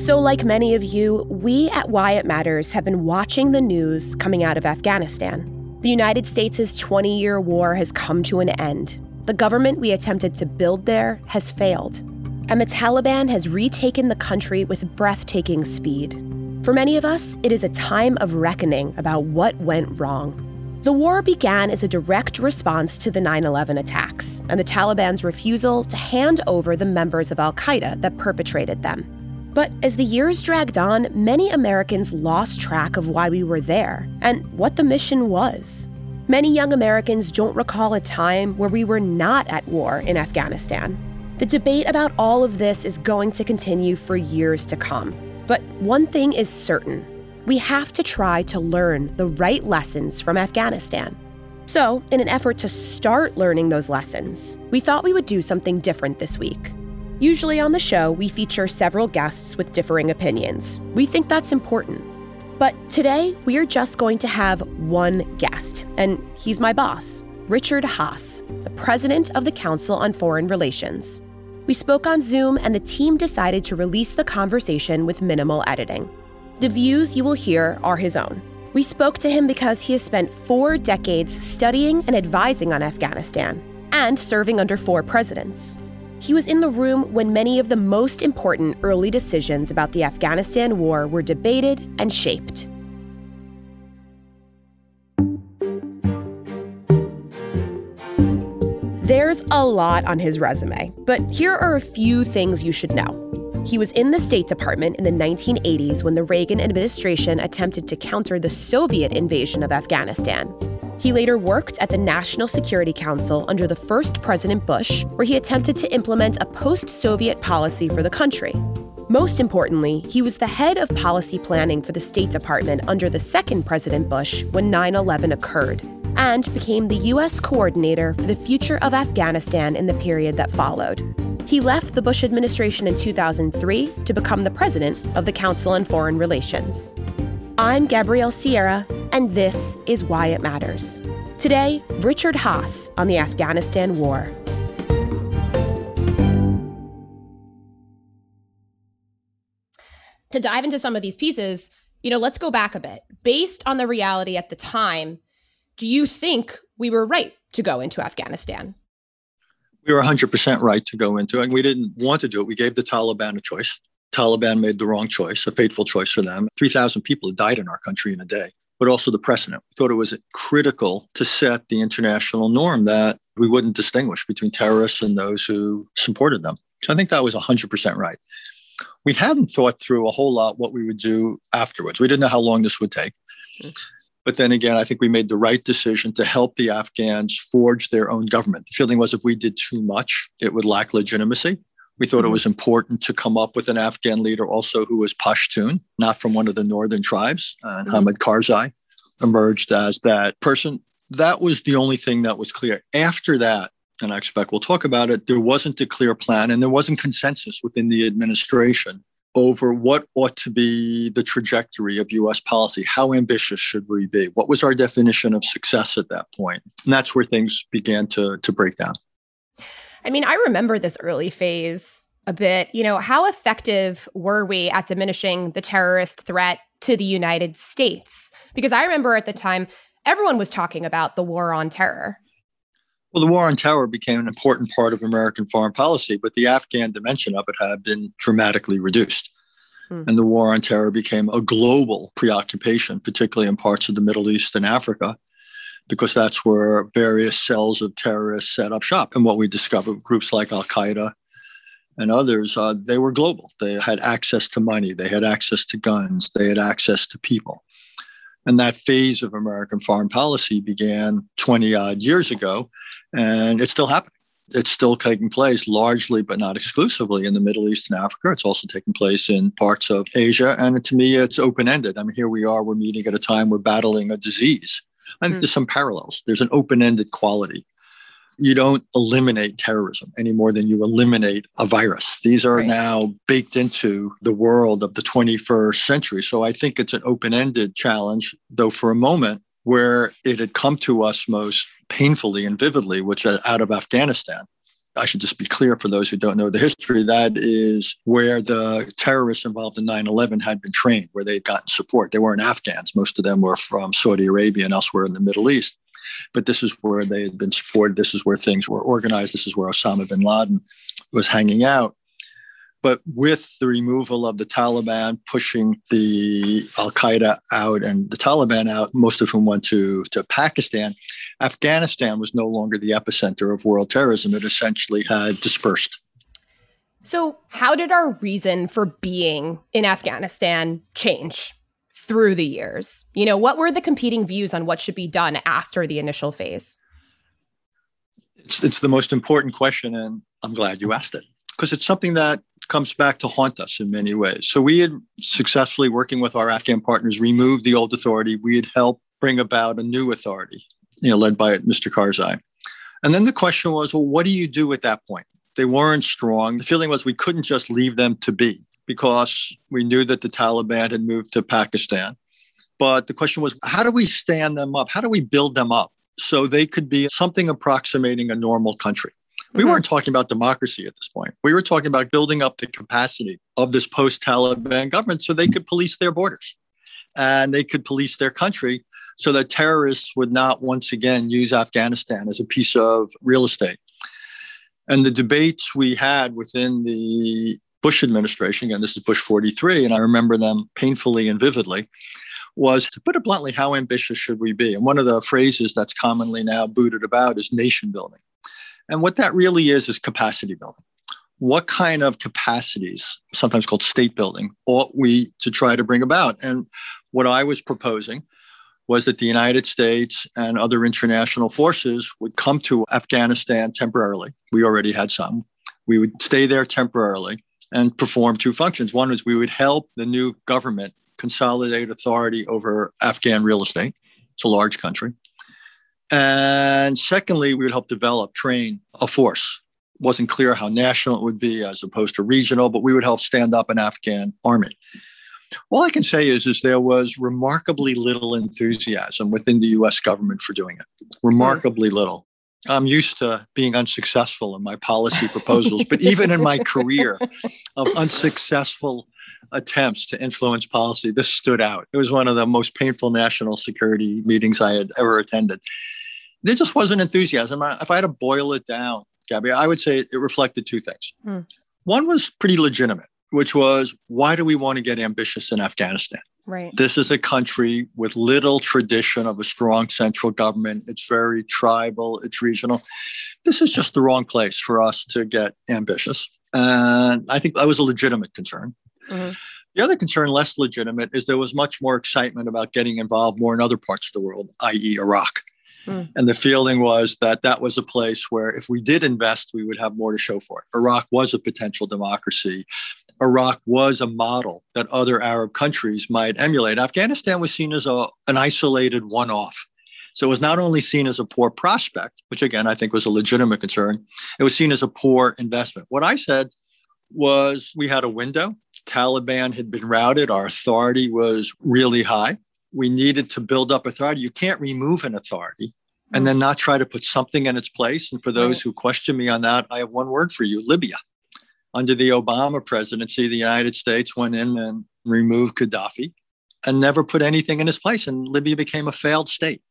So like many of you, we at Why It Matters have been watching the news coming out of Afghanistan. The United States' 20-year war has come to an end. The government we attempted to build there has failed. And the Taliban has retaken the country with breathtaking speed. For many of us, it is a time of reckoning about what went wrong. The war began as a direct response to the 9/11 attacks and the Taliban's refusal to hand over the members of al-Qaeda that perpetrated them. But as the years dragged on, many Americans lost track of why we were there and what the mission was. Many young Americans don't recall a time where we were not at war in Afghanistan. The debate about all of this is going to continue for years to come. But one thing is certain. We have to try to learn the right lessons from Afghanistan. So, in an effort to start learning those lessons, we thought we would do something different this week. Usually on the show, we feature several guests with differing opinions. We think that's important. But today, we are just going to have one guest, and he's my boss, Richard Haass, the president of the Council on Foreign Relations. We spoke on Zoom, and the team decided to release the conversation with minimal editing. The views you will hear are his own. We spoke to him because he has spent 4 decades studying and advising on Afghanistan, and serving under 4 presidents. He was in the room when many of the most important early decisions about the Afghanistan war were debated and shaped. There's a lot on his resume, but here are a few things you should know. He was in the State Department in the 1980s when the Reagan administration attempted to counter the Soviet invasion of Afghanistan. He later worked at the National Security Council under the first President Bush, where he attempted to implement a post-Soviet policy for the country. Most importantly, he was the head of policy planning for the State Department under the second President Bush when 9/11 occurred, and became the U.S. coordinator for the future of Afghanistan in the period that followed. He left the Bush administration in 2003 to become the president of the Council on Foreign Relations. I'm Gabrielle Sierra, and this is Why It Matters. Today, Richard Haass on the Afghanistan war. To dive into some of these pieces, let's go back a bit. Based on the reality at the time, do you think we were right to go into Afghanistan? We were 100% right to go into it. We didn't want to do it. We gave the Taliban a choice. Taliban made the wrong choice, a fateful choice for them. 3,000 people had died in our country in a day, but also the precedent. We thought it was critical to set the international norm that we wouldn't distinguish between terrorists and those who supported them. So I think that was 100% right. We hadn't thought through a whole lot what we would do afterwards. We didn't know how long this would take. But then again, I think we made the right decision to help the Afghans forge their own government. The feeling was if we did too much, it would lack legitimacy. We thought it was important to come up with an Afghan leader also who was Pashtun, not from one of the northern tribes. And Hamid Karzai emerged as that person. That was the only thing that was clear. After that, and I expect we'll talk about it, there wasn't a clear plan and there wasn't consensus within the administration over what ought to be the trajectory of U.S. policy. How ambitious should we be? What was our definition of success at that point? And that's where things began to break down. I mean, I remember this early phase a bit. How effective were we at diminishing the terrorist threat to the United States? Because I remember at the time, everyone was talking about the war on terror. Well, the war on terror became an important part of American foreign policy, but the Afghan dimension of it had been dramatically reduced. And the war on terror became a global preoccupation, particularly in parts of the Middle East and Africa, because that's where various cells of terrorists set up shop. And what we discovered, groups like Al-Qaeda and others, they were global. They had access to money. They had access to guns. They had access to people. And that phase of American foreign policy began 20-odd years ago, and it's still happening. It's still taking place largely, but not exclusively, in the Middle East and Africa. It's also taking place in parts of Asia. And to me, it's open-ended. I mean, here we are, we're meeting at a time we're battling a disease. I think there's some parallels. There's an open-ended quality. You don't eliminate terrorism any more than you eliminate a virus. These are now baked into the world of the 21st century. So I think it's an open-ended challenge, though for a moment where it had come to us most painfully and vividly, which out of Afghanistan. I should just be clear for those who don't know the history, that is where the terrorists involved in 9/11 had been trained, where they had gotten support. They weren't Afghans. Most of them were from Saudi Arabia and elsewhere in the Middle East. But this is where they had been supported. This is where things were organized. This is where Osama bin Laden was hanging out. But with the removal of the Taliban, pushing the Al-Qaeda out and the Taliban out, most of whom went to Pakistan, Afghanistan was no longer the epicenter of world terrorism. It essentially had dispersed. So how did our reason for being in Afghanistan change through the years? What were the competing views on what should be done after the initial phase? It's the most important question, and I'm glad you asked it, because it's something that comes back to haunt us in many ways. So we had successfully, working with our Afghan partners, removed the old authority. We had helped bring about a new authority, led by Mr. Karzai. And then the question was, well, what do you do at that point? They weren't strong. The feeling was we couldn't just leave them to be, because we knew that the Taliban had moved to Pakistan. But the question was, how do we stand them up? How do we build them up so they could be something approximating a normal country? We weren't talking about democracy at this point. We were talking about building up the capacity of this post-Taliban government so they could police their borders and they could police their country so that terrorists would not once again use Afghanistan as a piece of real estate. And the debates we had within the Bush administration, again, this is Bush 43, and I remember them painfully and vividly, was, to put it bluntly, how ambitious should we be? And one of the phrases that's commonly now booted about is nation building. And what that really is capacity building. What kind of capacities, sometimes called state building, ought we to try to bring about? And what I was proposing was that the United States and other international forces would come to Afghanistan temporarily. We already had some. We would stay there temporarily and perform two functions. One was we would help the new government consolidate authority over Afghan real estate. It's a large country. And secondly, we would help develop, train a force. It wasn't clear how national it would be as opposed to regional, but we would help stand up an Afghan army. All I can say is there was remarkably little enthusiasm within the U.S. government for doing it. Remarkably little. I'm used to being unsuccessful in my policy proposals, but even in my career of unsuccessful attempts to influence policy, this stood out. It was one of the most painful national security meetings I had ever attended. There just wasn't enthusiasm. If I had to boil it down, Gabby, I would say it reflected two things. One was pretty legitimate, which was, why do we want to get ambitious in Afghanistan? Right. This is a country with little tradition of a strong central government. It's very tribal. It's regional. This is just the wrong place for us to get ambitious. And I think that was a legitimate concern. Mm-hmm. The other concern, less legitimate, is there was much more excitement about getting involved more in other parts of the world, i.e. Iraq. And the feeling was that that was a place where if we did invest, we would have more to show for it. Iraq was a potential democracy. Iraq was a model that other Arab countries might emulate. Afghanistan was seen as an isolated one-off. So it was not only seen as a poor prospect, which again, I think was a legitimate concern, it was seen as a poor investment. What I said was we had a window. Taliban had been routed. Our authority was really high. We needed to build up authority. You can't remove an authority and then not try to put something in its place. And for those who question me on that, I have one word for you: Libya. Under the Obama presidency, the United States went in and removed Gaddafi and never put anything in his place. And Libya became a failed state.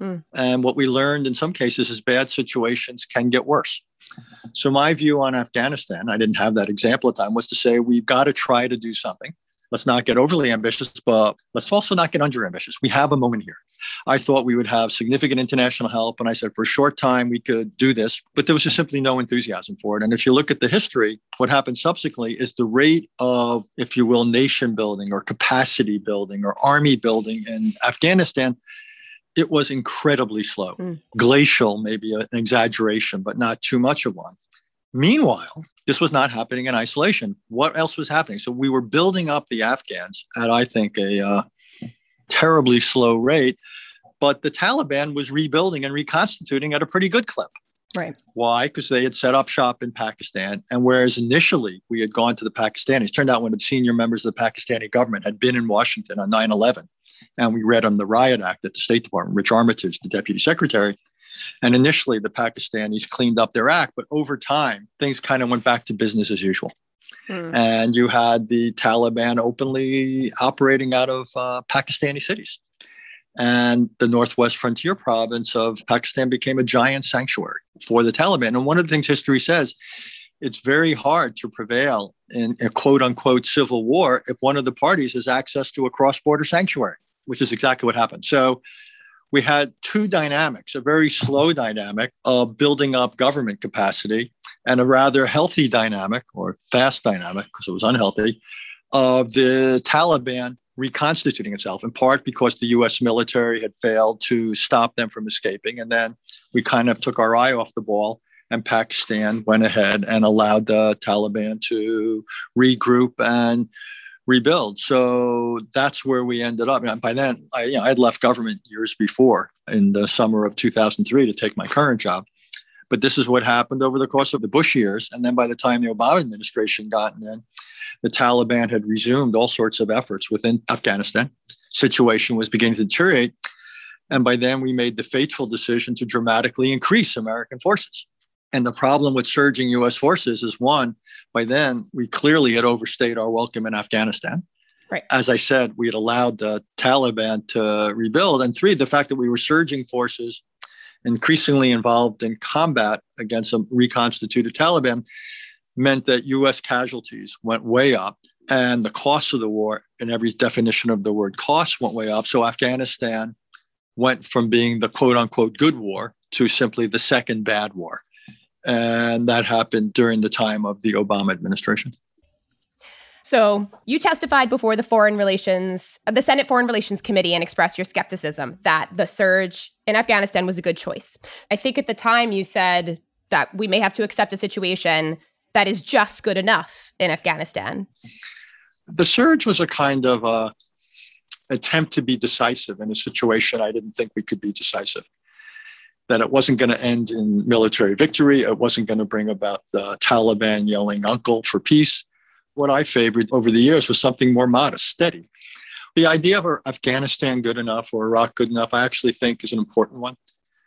And what we learned in some cases is bad situations can get worse. So my view on Afghanistan, I didn't have that example at the time, was to say we've got to try to do something. Let's not get overly ambitious, but let's also not get under ambitious. We have a moment here. I thought we would have significant international help. And I said, for a short time, we could do this, but there was just simply no enthusiasm for it. And if you look at the history, what happened subsequently is the rate of, if you will, nation building or capacity building or army building in Afghanistan, it was incredibly slow. Glacial, maybe an exaggeration, but not too much of one. Meanwhile, this was not happening in isolation. What else was happening? So we were building up the Afghans at, I think, a terribly slow rate, but the Taliban was rebuilding and reconstituting at a pretty good clip. Right. Why? Because they had set up shop in Pakistan. And whereas initially we had gone to the Pakistanis, turned out one of the senior members of the Pakistani government had been in Washington on 9/11. And we read on the Riot Act at the State Department, Rich Armitage, the deputy secretary. And initially, the Pakistanis cleaned up their act, but over time, things kind of went back to business as usual. And you had the Taliban openly operating out of Pakistani cities. And the Northwest Frontier province of Pakistan became a giant sanctuary for the Taliban. And one of the things history says, it's very hard to prevail in a quote unquote civil war if one of the parties has access to a cross-border sanctuary, which is exactly what happened. So we had two dynamics, a very slow dynamic of building up government capacity and a rather healthy dynamic or fast dynamic, because it was unhealthy, of the Taliban reconstituting itself, in part because the U.S. military had failed to stop them from escaping. And then we kind of took our eye off the ball, and Pakistan went ahead and allowed the Taliban to regroup and rebuild. So that's where we ended up. And by then, I had left government years before in the summer of 2003 to take my current job. But this is what happened over the course of the Bush years. And then by the time the Obama administration got in, the Taliban had resumed all sorts of efforts within Afghanistan. Situation was beginning to deteriorate. And by then we made the fateful decision to dramatically increase American forces. And the problem with surging U.S. forces is, one, by then we clearly had overstayed our welcome in Afghanistan. Right. As I said, we had allowed the Taliban to rebuild. And three, the fact that we were surging forces increasingly involved in combat against a reconstituted Taliban meant that U.S. casualties went way up, and the cost of the war, in every definition of the word cost, went way up. So Afghanistan went from being the quote unquote good war to simply the second bad war. And that happened during the time of the Obama administration. So you testified before the Senate Foreign Relations Committee and expressed your skepticism that the surge in Afghanistan was a good choice. I think at the time you said that we may have to accept a situation that is just good enough in Afghanistan. The surge was a kind of attempt to be decisive in a situation I didn't think we could be decisive. That it wasn't going to end in military victory. It wasn't going to bring about the Taliban yelling uncle for peace. What I favored over the years was something more modest, steady. The idea of Afghanistan good enough or Iraq good enough, I actually think is an important one.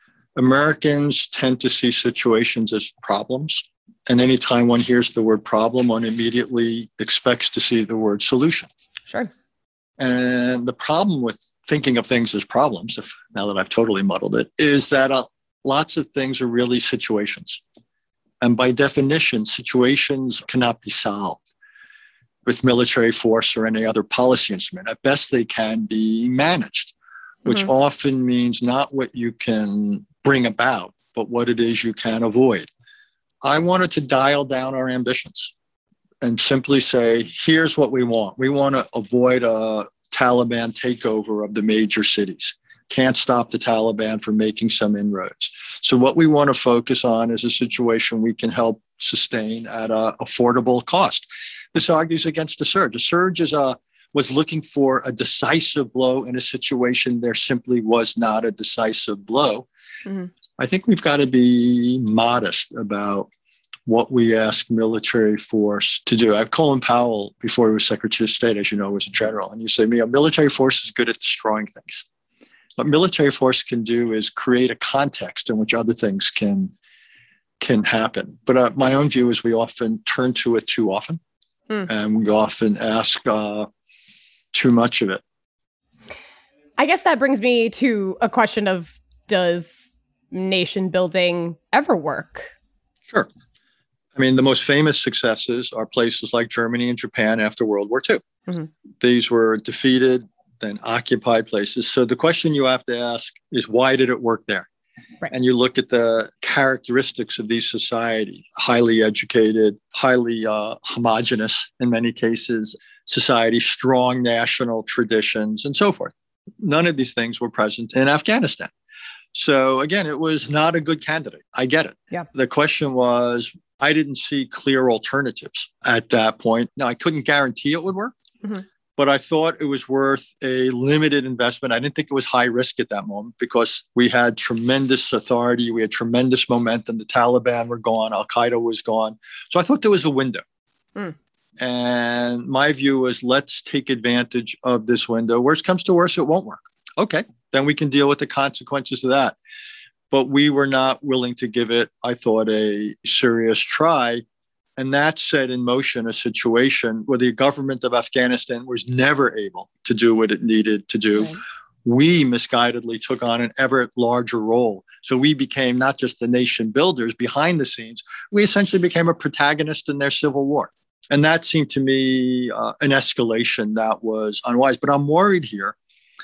Americans tend to see situations as problems. And anytime one hears the word problem, one immediately expects to see the word solution. Sure. And the problem with thinking of things as problems, now that I've totally muddled it, is that lots of things are really situations. And by definition, situations cannot be solved with military force or any other policy instrument. At best, they can be managed, which often means not what you can bring about, but what it is you can avoid. I wanted to dial down our ambitions and simply say, here's what we want. We want to avoid a Taliban takeover of the major cities. Can't stop the Taliban from making some inroads. So what we want to focus on is a situation we can help sustain at an affordable cost. This argues against a surge. A surge was looking for a decisive blow in a situation there simply was not a decisive blow. I think we've got to be modest about what we ask military force to do. Colin Powell, before he was Secretary of State, as you know, was a general. And you say, military force is good at destroying things. What military force can do is create a context in which other things can happen. But my own view is we often turn to it too often. And we often ask too much of it. I guess that brings me to a question of, does nation building ever work? Sure. I mean, the most famous successes are places like Germany and Japan after World War II. These were defeated, then occupied places. So the question you have to ask is, why did it work there? Right. And you look at the characteristics of these societies, highly educated, highly homogenous in many cases, society, strong national traditions, and so forth. None of these things were present in Afghanistan. So again, it was not a good candidate. I get it. Yeah. The question was, I didn't see clear alternatives at that point. Now, I couldn't guarantee it would work, but I thought it was worth a limited investment. I didn't think it was high risk at that moment because we had tremendous authority. We had tremendous momentum. The Taliban were gone. Al-Qaeda was gone. So I thought there was a window. And my view was, let's take advantage of this window. Worst comes to worst, it won't work. Okay, then we can deal with the consequences of that. but we were not willing to give it, I thought, a serious try. And that set in motion a situation where the government of Afghanistan was never able to do what it needed to do. Right. We misguidedly took on an ever larger role. So we became not just the nation builders behind the scenes, we essentially became a protagonist in their civil war. And that seemed to me an escalation that was unwise. But I'm worried here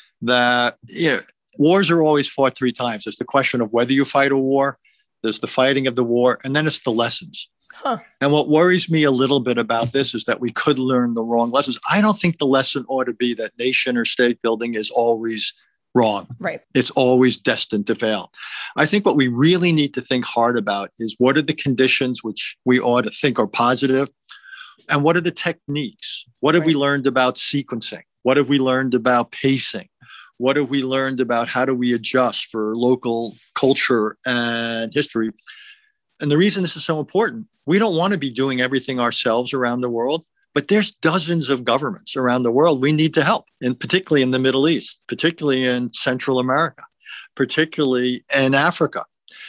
that wars are always fought three times. There's the question of whether you fight a war, there's the fighting of the war, and then it's the lessons. Huh. And what worries me a little bit about this is that we could learn the wrong lessons. I don't think the lesson ought to be that nation or state building is always wrong. Right. It's always destined to fail. I think what we really need to think hard about is what are the conditions which we ought to think are positive, and what are the techniques? What have we learned about sequencing? What have we learned about pacing? What have we learned about how do we adjust for local culture and history? And the reason this is so important, we don't want to be doing everything ourselves around the world, but there's dozens of governments around the world we need to help, and particularly in the Middle East, particularly in Central America, particularly in Africa.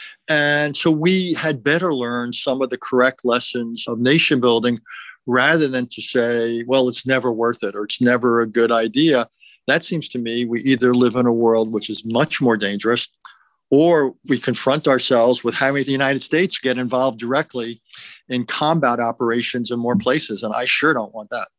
And so we had better learn some of the correct lessons of nation building rather than to say, well, it's never worth it or it's never a good idea. That seems to me we either live in a world which is much more dangerous, or we confront ourselves with having the United States get involved directly in combat operations in more places. And I sure don't want that.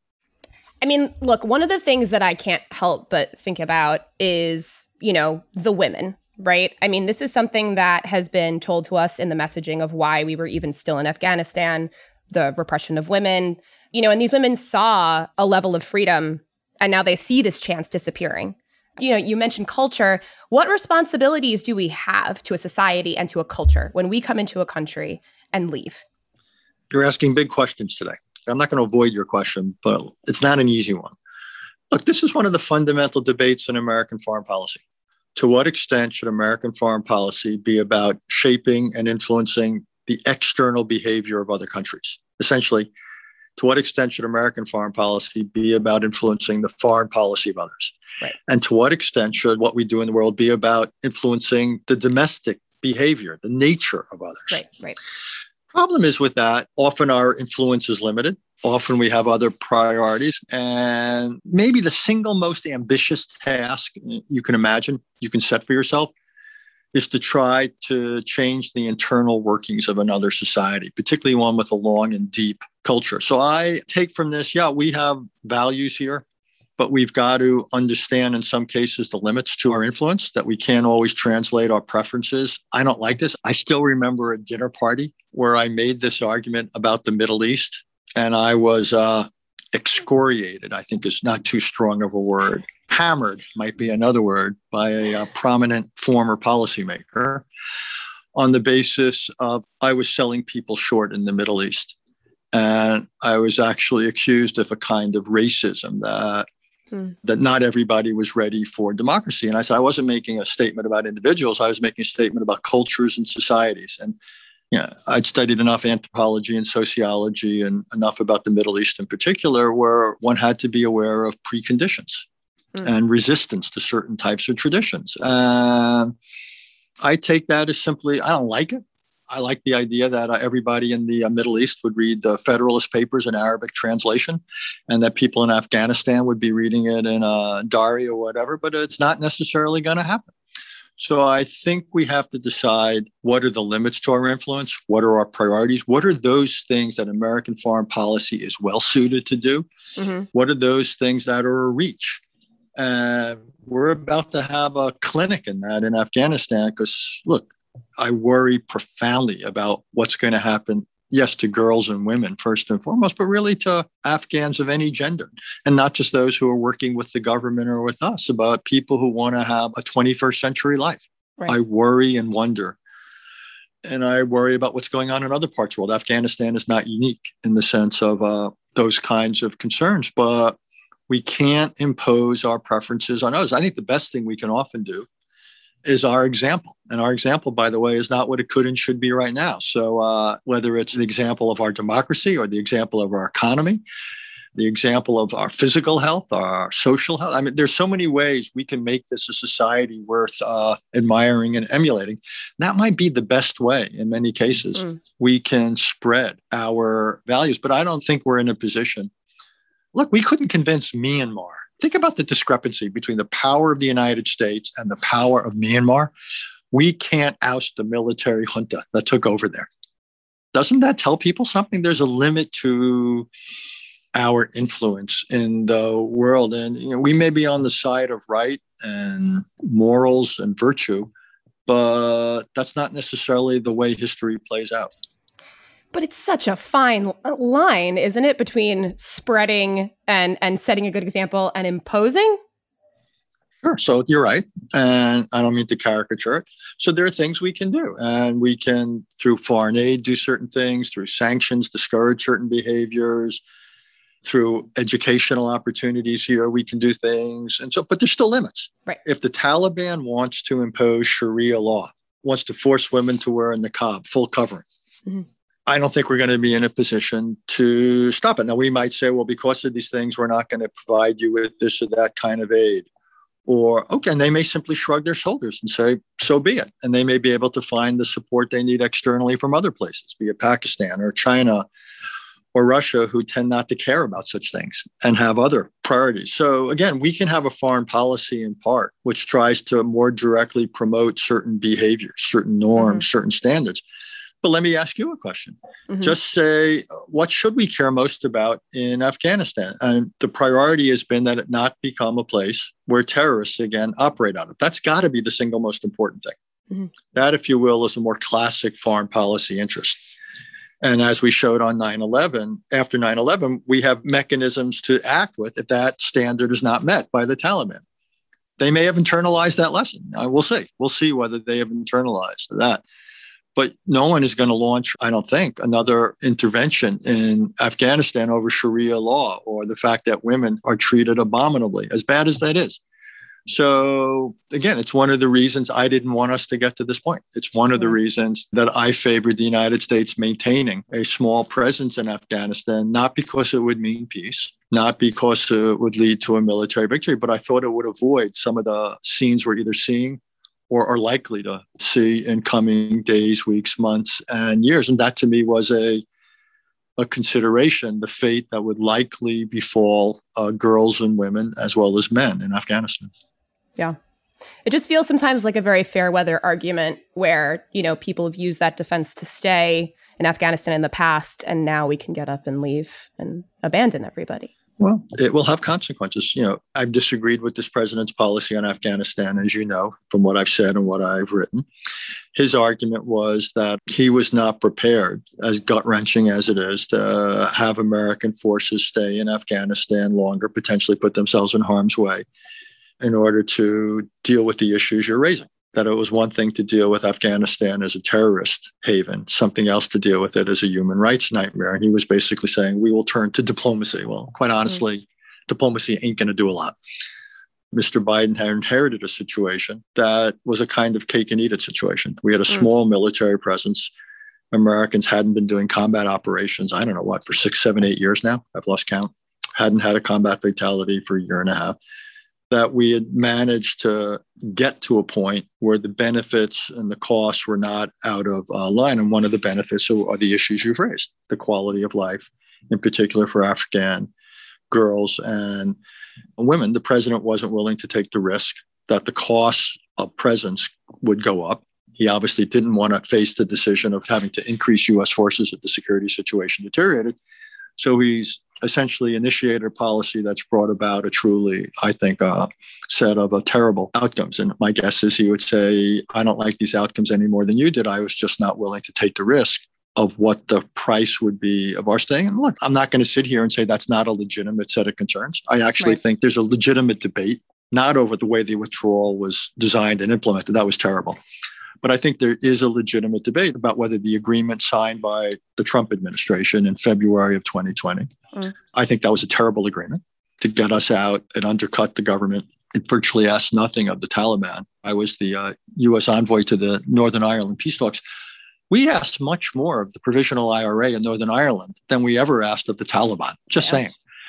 I mean, look, one of the things that I can't help but think about is, the women, right? I mean, this is something that has been told to us in the messaging of why we were even still in Afghanistan, the repression of women, and these women saw a level of freedom and now they see this chance disappearing. You mentioned culture. What responsibilities do we have to a society and to a culture when we come into a country and leave? You're asking big questions today. I'm not going to avoid your question, but it's not an easy one. Look, this is one of the fundamental debates in American foreign policy. To what extent should American foreign policy be about shaping and influencing the external behavior of other countries? Essentially, to what extent should American foreign policy be about influencing the foreign policy of others? Right. And to what extent should what we do in the world be about influencing the domestic behavior, the nature of others? Right. Problem is with that, often our influence is limited. Often we have other priorities. And maybe the single most ambitious task you can imagine, you can set for yourself, is to try to change the internal workings of another society, particularly one with a long and deep culture. So I take from this, we have values here, but we've got to understand in some cases the limits to our influence, that we can't always translate our preferences. I don't like this. I still remember a dinner party where I made this argument about the Middle East, and I was excoriated, I think is not too strong of a word. Hammered might be another word, by a prominent former policymaker on the basis of I was selling people short in the Middle East. And I was actually accused of a kind of racism that not everybody was ready for democracy. And I said, I wasn't making a statement about individuals. I was making a statement about cultures and societies. And I'd studied enough anthropology and sociology and enough about the Middle East in particular, where one had to be aware of preconditions and resistance to certain types of traditions. I take that as simply, I don't like it. I like the idea that everybody in the Middle East would read the Federalist Papers in Arabic translation, and that people in Afghanistan would be reading it in Dari or whatever, but it's not necessarily going to happen. So I think we have to decide what are the limits to our influence, what are our priorities, what are those things that American foreign policy is well suited to do, what are those things that are a reach. We're about to have a clinic in that in Afghanistan because, look, I worry profoundly about what's going to happen, yes, to girls and women first and foremost, but really to Afghans of any gender, and not just those who are working with the government or with us, about people who want to have a 21st century life. Right. I worry and wonder. And I worry about what's going on in other parts of the world. Afghanistan is not unique in the sense of those kinds of concerns, but we can't impose our preferences on others. I think the best thing we can often do is our example. And our example, by the way, is not what it could and should be right now. So whether it's the example of our democracy or the example of our economy, the example of our physical health, our social health. I mean, there's so many ways we can make this a society worth admiring and emulating. That might be the best way in many cases. We can spread our values, but I don't think we're in a position. Look, we couldn't convince Myanmar. Think about the discrepancy between the power of the United States and the power of Myanmar. We can't oust the military junta that took over there. Doesn't that tell people something? There's a limit to our influence in the world. And we may be on the side of right and morals and virtue, but that's not necessarily the way history plays out. But it's such a fine line, isn't it, between spreading and setting a good example and imposing? Sure. So you're right. And I don't mean to caricature it. So there are things we can do. And we can, through foreign aid, do certain things, through sanctions, discourage certain behaviors, through educational opportunities here, we can do things. And so, but there's still limits. Right. If the Taliban wants to impose Sharia law, wants to force women to wear a niqab, full covering, I don't think we're going to be in a position to stop it. Now, we might say, well, because of these things, we're not going to provide you with this or that kind of aid. Or, okay, and they may simply shrug their shoulders and say, so be it. And they may be able to find the support they need externally from other places, be it Pakistan or China or Russia, who tend not to care about such things and have other priorities. So again, we can have a foreign policy in part, which tries to more directly promote certain behaviors, certain norms, certain standards. But let me ask you a question. Just say, what should we care most about in Afghanistan? And the priority has been that it not become a place where terrorists, again, operate out of. That's got to be the single most important thing. That, if you will, is a more classic foreign policy interest. And as we showed on 9/11, after 9/11, we have mechanisms to act with if that standard is not met by the Taliban. They may have internalized that lesson. We'll see. We'll see whether they have internalized that. But no one is going to launch, I don't think, another intervention in Afghanistan over Sharia law or the fact that women are treated abominably, as bad as that is. So again, it's one of the reasons I didn't want us to get to this point. It's one of the reasons that I favored the United States maintaining a small presence in Afghanistan, not because it would mean peace, not because it would lead to a military victory, but I thought it would avoid some of the scenes we're either seeing or are likely to see in coming days, weeks, months, and years. And that to me was a consideration, the fate that would likely befall girls and women as well as men in Afghanistan. Yeah. It just feels sometimes like a very fair weather argument where, people have used that defense to stay in Afghanistan in the past, and now we can get up and leave and abandon everybody. Well, it will have consequences. I've disagreed with this president's policy on Afghanistan, as you know, from what I've said and what I've written. His argument was that he was not prepared, as gut-wrenching as it is, to have American forces stay in Afghanistan longer, potentially put themselves in harm's way in order to deal with the issues you're raising. That it was one thing to deal with Afghanistan as a terrorist haven, something else to deal with it as a human rights nightmare. And he was basically saying, we will turn to diplomacy. Well, quite honestly, diplomacy ain't going to do a lot. Mr. Biden had inherited a situation that was a kind of cake and eat it situation. We had a small military presence. Americans hadn't been doing combat operations, I don't know what, for 6, 7, 8 years now. I've lost count. Hadn't had a combat fatality for a year and a half. That we had managed to get to a point where the benefits and the costs were not out of line. And one of the benefits are the issues you've raised, the quality of life, in particular for Afghan girls and women. The president wasn't willing to take the risk that the costs of presence would go up. He obviously didn't want to face the decision of having to increase U.S. forces if the security situation deteriorated. So he's essentially initiated a policy that's brought about a truly, I think, set of terrible outcomes. And my guess is he would say, I don't like these outcomes any more than you did. I was just not willing to take the risk of what the price would be of our staying. And look, I'm not going to sit here and say that's not a legitimate set of concerns. I actually think there's a legitimate debate, not over the way the withdrawal was designed and implemented. That was terrible. But I think there is a legitimate debate about whether the agreement signed by the Trump administration in February of 2020, I think that was a terrible agreement to get us out and undercut the government. It virtually asked nothing of the Taliban. I was the U.S. envoy to the Northern Ireland peace talks. We asked much more of the provisional IRA in Northern Ireland than we ever asked of the Taliban, just saying.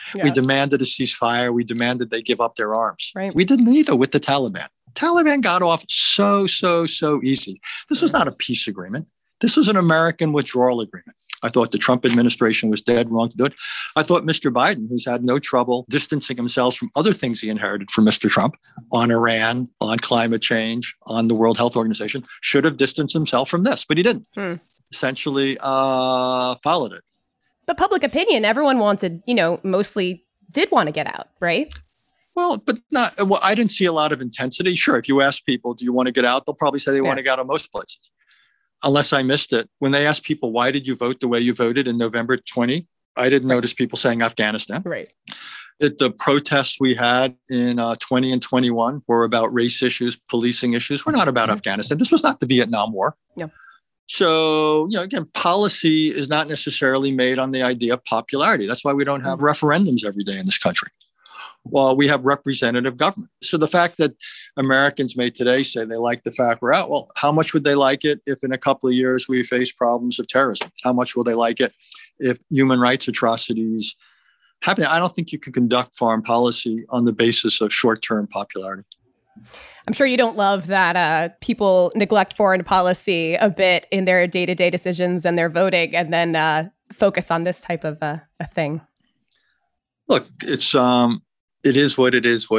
Yeah. We demanded a ceasefire. We demanded they give up their arms. Right. We didn't either with the Taliban. Taliban got off so easy. This was not a peace agreement. This was an American withdrawal agreement. I thought the Trump administration was dead wrong to do it. I thought Mr. Biden, who's had no trouble distancing himself from other things he inherited from Mr. Trump on Iran, on climate change, on the World Health Organization, should have distanced himself from this, but he didn't. Essentially followed it. But public opinion, everyone wanted, mostly did want to get out, right? Well, but not. Well, I didn't see a lot of intensity. Sure, if you ask people, do you want to get out? They'll probably say they want to get out of most places. Unless I missed it. When they asked people, why did you vote the way you voted in November 20? I didn't notice people saying Afghanistan. Right. The protests we had in 20 and 21 were about race issues, policing issues. We're not about Afghanistan. This was not the Vietnam War. No. So, again, policy is not necessarily made on the idea of popularity. That's why we don't have referendums every day in this country. Well, we have representative government. So the fact that Americans may today say they like the fact we're out, well, how much would they like it if in a couple of years we face problems of terrorism? How much will they like it if human rights atrocities happen? I don't think you can conduct foreign policy on the basis of short-term popularity. I'm sure you don't love that people neglect foreign policy a bit in their day-to-day decisions and their voting and then focus on this type of a thing. Look, it is what it is,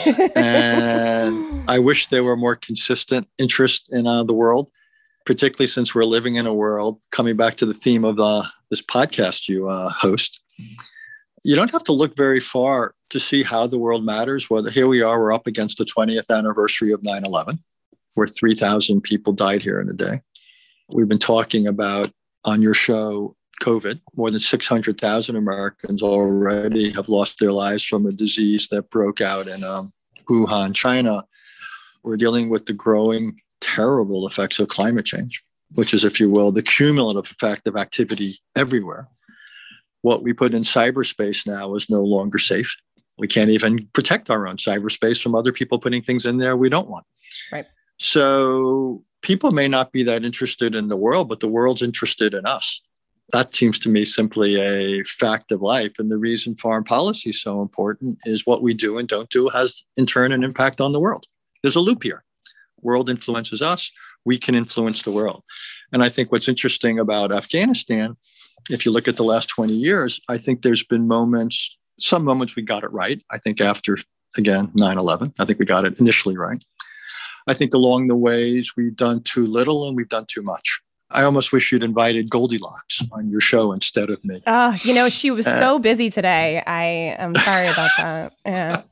And I wish there were more consistent interest in the world, particularly since we're living in a world, coming back to the theme of this podcast you host. You don't have to look very far to see how the world matters. Whether here we are, we're up against the 20th anniversary of 9/11, where 3,000 people died here in a day. We've been talking about on your show COVID. More than 600,000 Americans already have lost their lives from a disease that broke out in Wuhan, China. We're dealing with the growing terrible effects of climate change, which is, if you will, the cumulative effect of activity everywhere. What we put in cyberspace now is no longer safe. We can't even protect our own cyberspace from other people putting things in there we don't want. Right. So people may not be that interested in the world, but the world's interested in us. That seems to me simply a fact of life. And the reason foreign policy is so important is what we do and don't do has in turn an impact on the world. There's a loop here. World influences us. We can influence the world. And I think what's interesting about Afghanistan, if you look at the last 20 years, I think there's been some moments we got it right. I think after, again, 9/11, I think we got it initially right. I think along the ways we've done too little and we've done too much. I almost wish you'd invited Goldilocks on your show instead of me. She was so busy today. I am sorry about that. Yeah.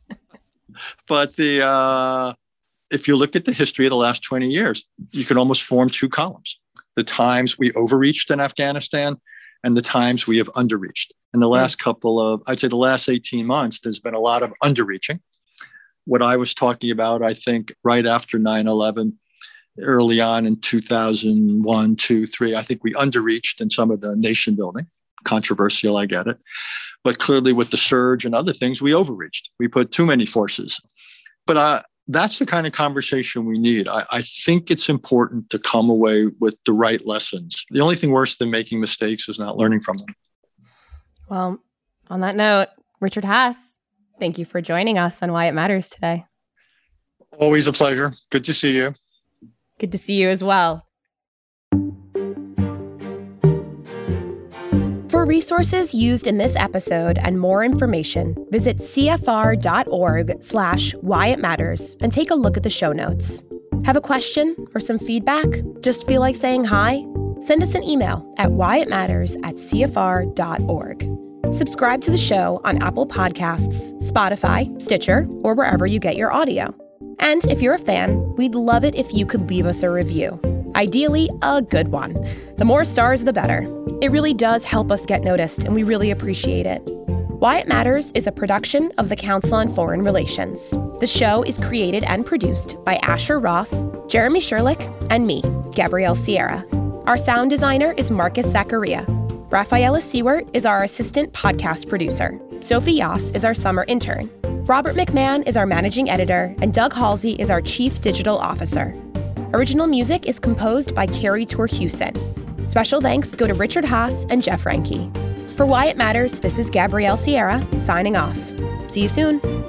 But if you look at the history of the last 20 years, you can almost form two columns. The times we overreached in Afghanistan and the times we have underreached. In the last the last 18 months, there's been a lot of underreaching. What I was talking about, I think, right after 9/11, early on in 2001, 2, 3, I think we underreached in some of the nation building. Controversial, I get it. But clearly with the surge and other things, we overreached. We put too many forces. But that's the kind of conversation we need. I think it's important to come away with the right lessons. The only thing worse than making mistakes is not learning from them. Well, on that note, Richard Haass, thank you for joining us on Why It Matters today. Always a pleasure. Good to see you. Good to see you as well. For resources used in this episode and more information, visit cfr.org/whyitmatters and take a look at the show notes. Have a question or some feedback? Just feel like saying hi? Send us an email at whyitmatters@cfr.org. Subscribe to the show on Apple Podcasts, Spotify, Stitcher, or wherever you get your audio. And if you're a fan, we'd love it if you could leave us a review. Ideally, a good one. The more stars, the better. It really does help us get noticed, and we really appreciate it. Why It Matters is a production of the Council on Foreign Relations. The show is created and produced by Asher Ross, Jeremy Sherlick, and me, Gabrielle Sierra. Our sound designer is Marcus Zachariah. Rafaela Seward is our assistant podcast producer. Sophie Yass is our summer intern. Robert McMahon is our managing editor, and Doug Halsey is our chief digital officer. Original music is composed by Carrie Torhuson. Special thanks go to Richard Haass and Jeff Reinke. For Why It Matters, this is Gabrielle Sierra signing off. See you soon.